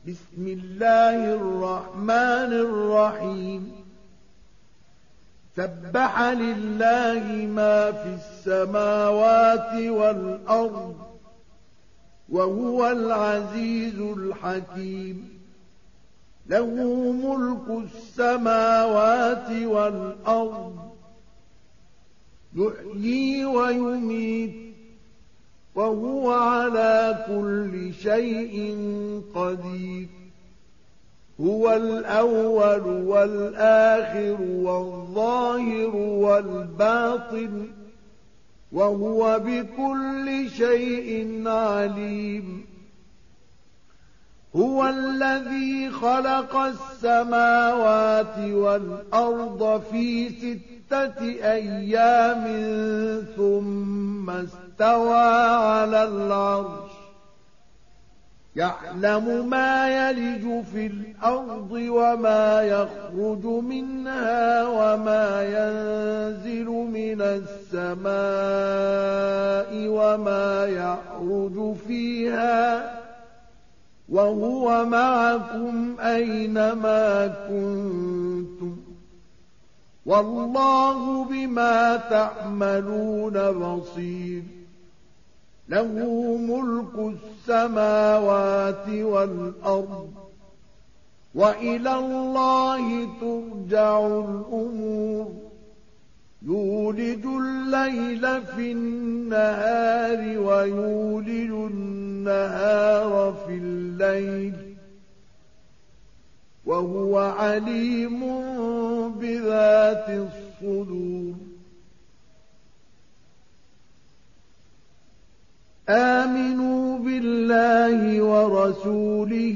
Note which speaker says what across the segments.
Speaker 1: بسم الله الرحمن الرحيم سبح لله ما في السماوات والأرض وهو العزيز الحكيم له ملك السماوات والأرض يحيي ويميت وهو على كل شيء قدير هو الأول والآخر والظاهر والباطن وهو بكل شيء عليم هو الذي خلق السماوات والأرض في 6 أيام ثم استوى على العرش يعلم ما يلج في الأرض وما يخرج منها وما ينزل من السماء وما يعرج فيها وهو معكم أينما كنتم والله بما تعملون بصير له ملك السماوات والأرض وإلى الله ترجع الأمور يولج الليل في النهار ويولج النهار في الليل وهو عليم بذات الصدور آمنوا بالله ورسوله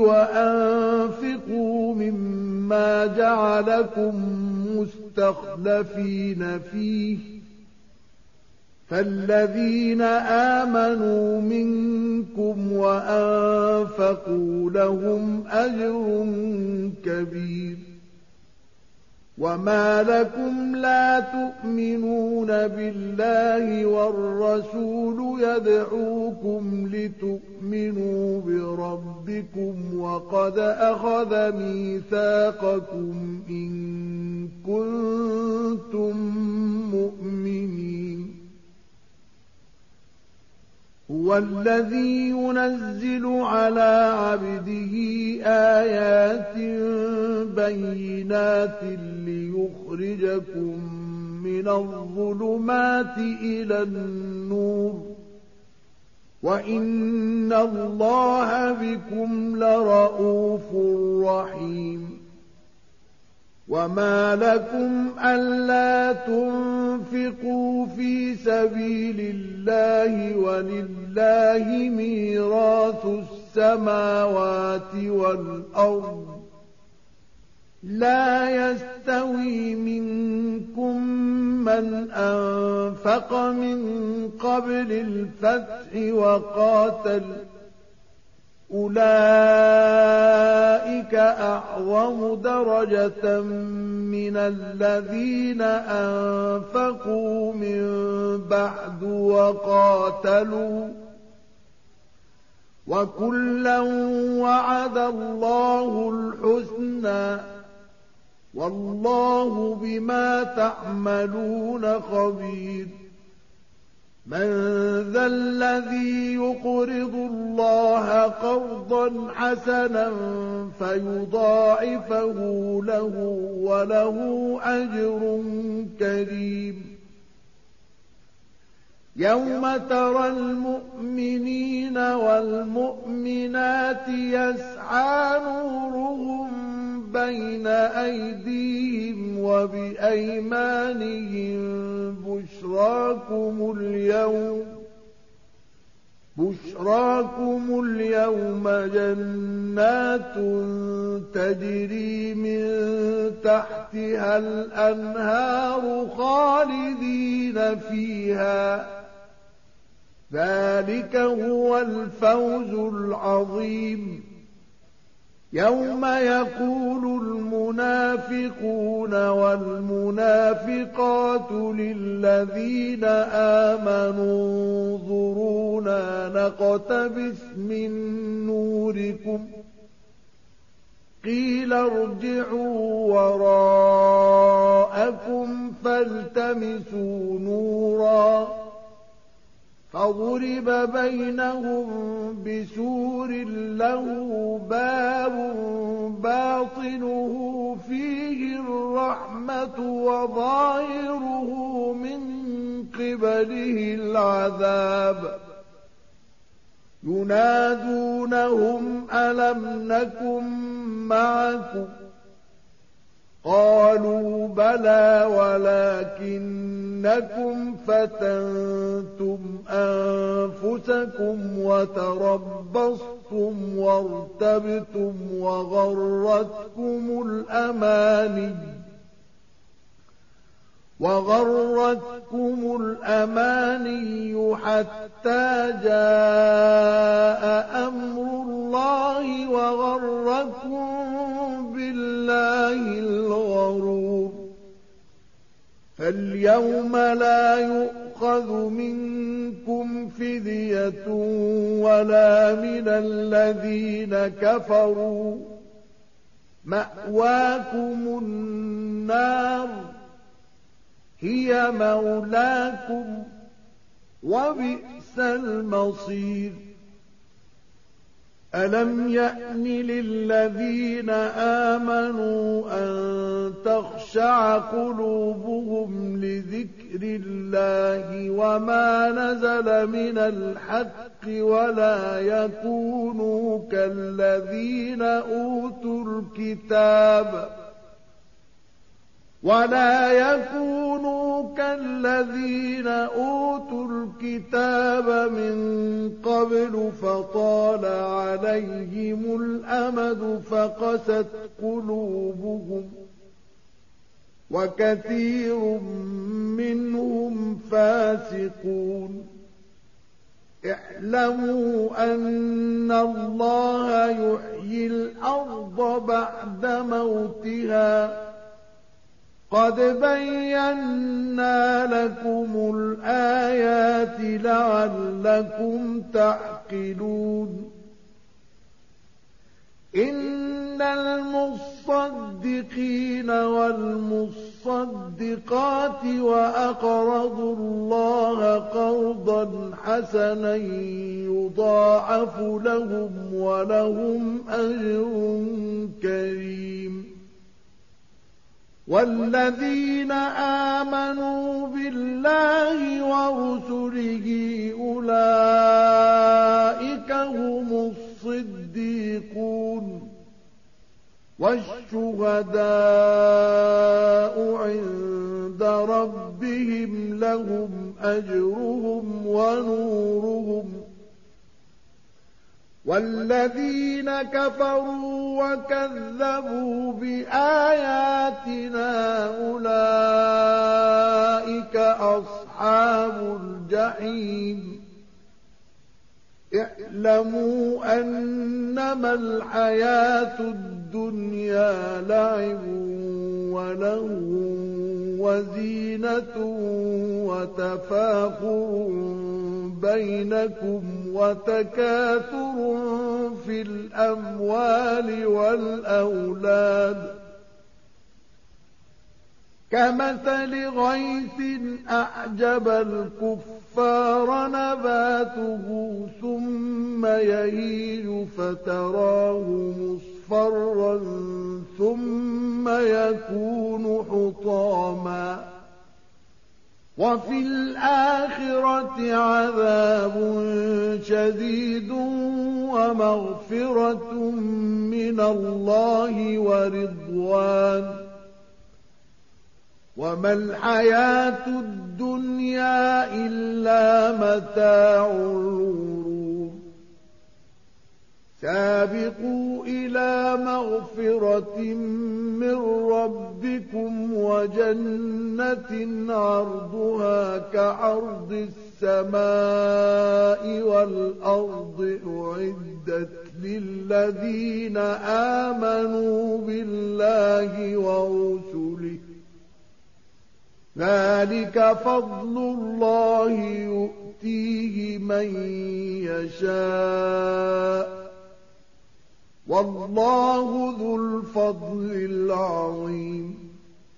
Speaker 1: وأنفقوا مما جعلكم مستخلفين فيه فالذين آمنوا منكم وأنفقوا لهم أجر كبير وما لكم لا تؤمنون بالله والرسول يدعوكم لتؤمنوا بربكم وقد أخذ ميثاقكم إن كنتم مؤمنين هو الذي ينزل على عبده آيات بينات ليخرجكم من الظلمات إلى النور وإن الله بكم لرءوف رحيم وما لكم ألا تنفقوا في سبيل الله ولله ميراث السماوات والأرض لا يستوي منكم من أنفق من قبل الفتح وقاتل أولئك أعظم درجة من الذين أنفقوا من بعد وقاتلوا وكلا وعد الله الحسنى والله بما تعملون خبير من ذا الذي يقرض الله قرضا حسنا فيضاعفه له وله أجر كريم يوم ترى المؤمنين والمؤمنات يسعى نورهم بين أيديهم وبأيمانهم بشراكم اليوم جنات تجري من تحتها الأنهار خالدين فيها ذلك هو الفوز العظيم يوم يقول المنافقون والمنافقات للذين آمنوا انظرونا نقتبس من نوركم قيل ارجعوا وراءكم فالتمسوا نورا فضرب بينهم بسور له باب باطنه فيه الرحمة وظاهره من قبله العذاب ينادونهم ألم نكن معكم قالوا بلى ولكنكم فتنتم أنفسكم وتربصتم وارتبتم وغرتكم الأماني حتى جاء أمر الله وغركم بالله الغرور فاليوم لا يؤخذ منكم فدية ولا من الذين كفروا مأواكم النار هي مولاكم وبئس المصير ألم يأن للذين آمنوا أن تخشع قلوبهم لذكر الله وما نزل من الحق ولا يكونوا كالذين أوتوا الكتاب من قبل فطال عليهم الأمد فقست قلوبهم وكثير منهم فاسقون اعلموا أن الله يحيي الأرض بعد موتها قد بينا لكم الآيات لعلكم تعقلون إن المصدقين والمصدقات وأقرضوا الله قرضا حسنا يضاعف لهم ولهم أجر كريم والذين آمنوا بالله ورسله أولئك هم الصديقون والشهداء عند ربهم لهم أجرهم ونورهم والذين كفروا وكذبوا بآياتنا أولئك أصحاب الجحيم اعلموا أنما الحياة الدنيا لعب ولهو وزينة وتفاخر بينكم وتكاثر في الأموال والأولاد كمثل غيث أعجب الكفار نباته ثم يهيج فتراه مصفرا ثم يكون حطاما وفي الآخرة عذاب شديد ومغفرة من الله ورضوان وما الحياة الدنيا إلا متاع الغرور سابقوا إلى مغفرة من ربكم وجنة عرضها كعرض السماء والأرض أعدت للذين آمنوا بالله ورسله ذلك فضل الله يؤتيه من يشاء والله ذو الفضل العظيم.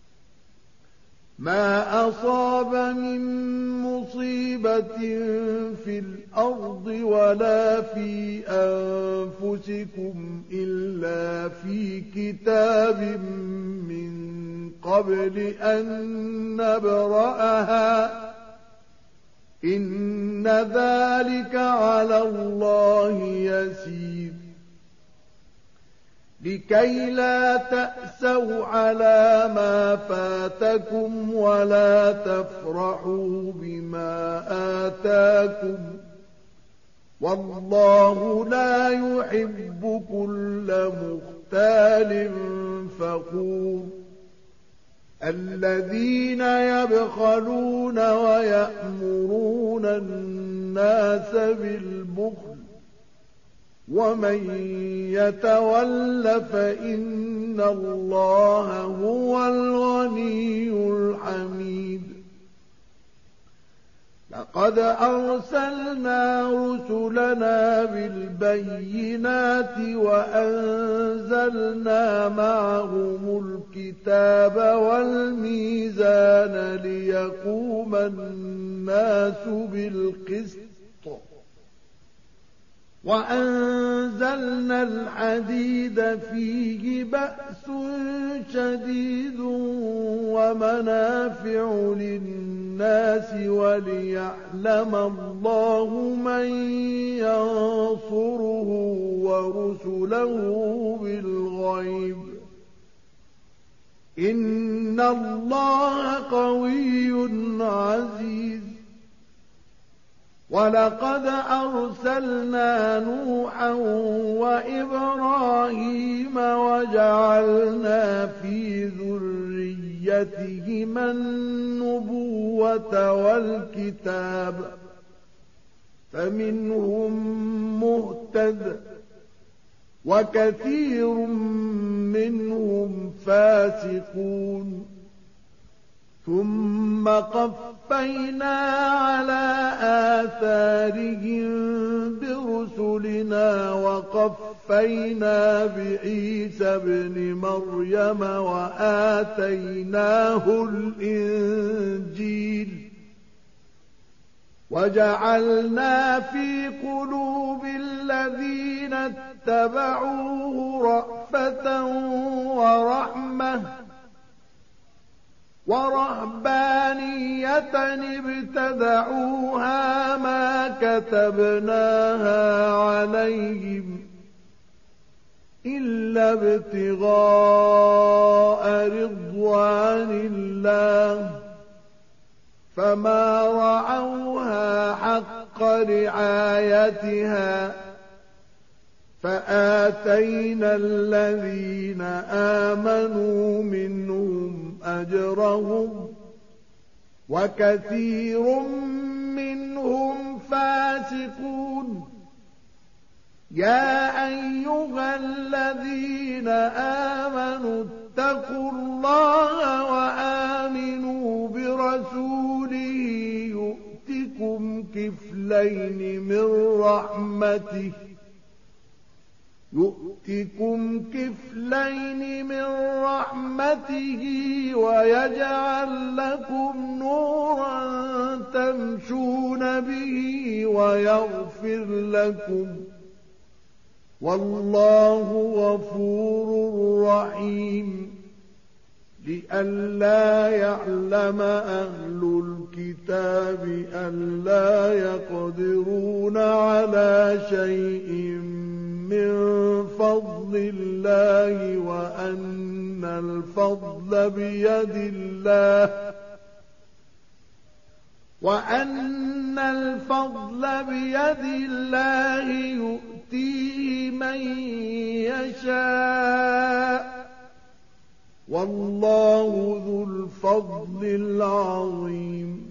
Speaker 1: ما أصاب من مصيبة في الأرض ولا في أنفسكم إلا في كتاب من قبل أن نبرأها إن ذلك على الله يسير. لكي لا تأسوا على ما فاتكم ولا تفرحوا بما آتاكم والله لا يحب كل مختال فخور. الذين يبخلون ويأمرون الناس بالبخل ومن يتول فإن الله هو الغني الحميد. لقد أرسلنا رسلنا بالبينات وأنزلنا معهم الكتاب والميزان ليقوم الناس بالقسط وأنزلنا الحديد فيه بأس شديد ومنافع للناس وليعلم الله من ينصره ورسله بالغيب إن الله قوي عزيز. ولقد أرسلنا نوحا وإبراهيم وجعلنا في ذريتهما النبوة والكتاب فمنهم مهتد وكثير منهم فاسقون. ثم قفينا على آثارهم برسلنا وقفينا بعيسى ابن مريم وآتيناه الإنجيل وجعلنا في قلوب الذين اتبعوه رأفة ورحمة ورهبانية ابتدعوها ما كتبناها عليهم إلا ابتغاء رضوان الله فما رعوها حق رعايتها فآتينا الذين آمنوا منهم أجرهم وكثير منهم فاسقون. يا أيها الذين آمنوا اتقوا الله وآمنوا برسوله يؤتكم كفلين من رحمته ويجعل لكم نورا تمشون به ويغفر لكم والله غفور رحيم. لئلا يعلم أهل الكتاب ألا يقدرون على شيء من فضل الله وأن الفضل بيد الله يؤتيه من يشاء والله ذو الفضل العظيم.